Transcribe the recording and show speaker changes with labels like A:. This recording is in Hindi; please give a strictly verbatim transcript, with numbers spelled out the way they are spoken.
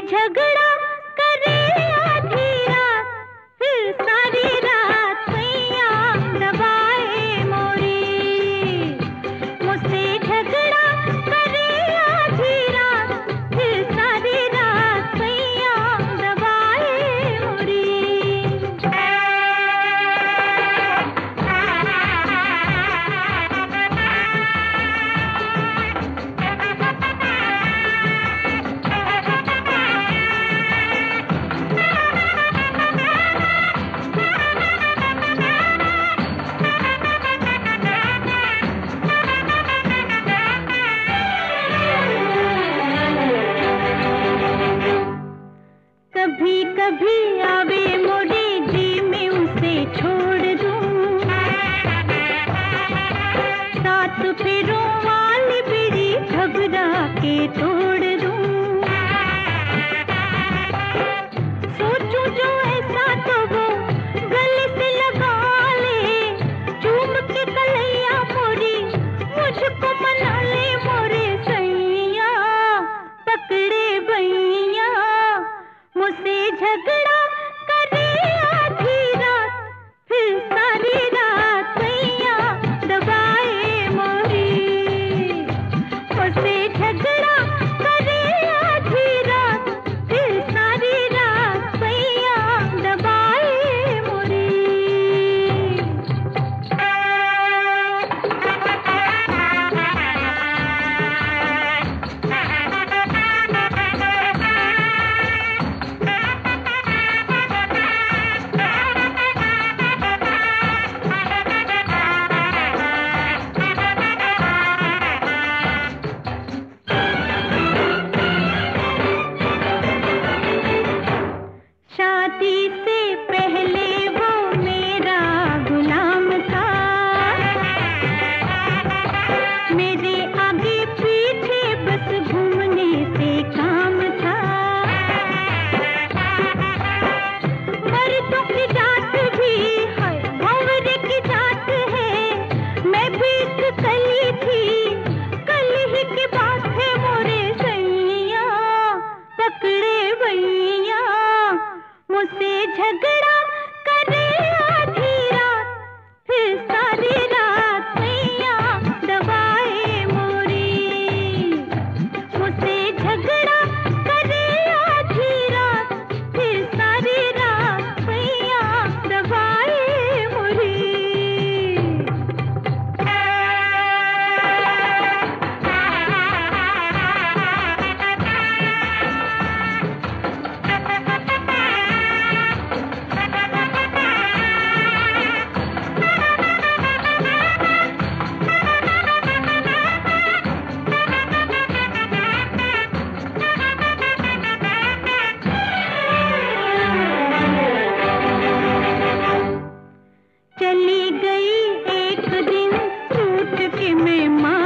A: झगड़ा करे आधी रात, फिर सारी रात सैया दबाए मोरी। मुझसे झगड़ा करे आधी रात, फिर सारी रात सैया दबाए मोरी। कभी कभी आवे मोरी जी मैं उसे छोड़ दूं, सात फेरों वाली बीड़ी घबरा के तोड़ दूं। सोचूं जो ऐसा तो वो गले से लगा ले, चूम के कलैया मोरी मुझको मना ले मोरे सैया, पकड़े भैया। मुझसे झगड़ा करे आधी रात, फिर सारी रात सैया दबाए मोरी। मुझसे झगड़ा करे आधी रात, फिर सारी रात सैया दबाए मोरी। शादी से पहले वो मेरा गुलाम था, मेरे आगे पीछे बस घूमने से काम था। मर्दों की जात भी है, भंवरे की जात है, मैं भी एक कली थी, कली ही की बात है मोरे सैया, पकड़े भैया। मुझसे झगड़ा करे आधी रात, फिर सारी रात सैया दबाए मोरी। मुझसे झगड़ा करे आधी रात, फिर सारी रात सैया दबाए मोरी। चली गई एक दिन, टूट के मैं माँ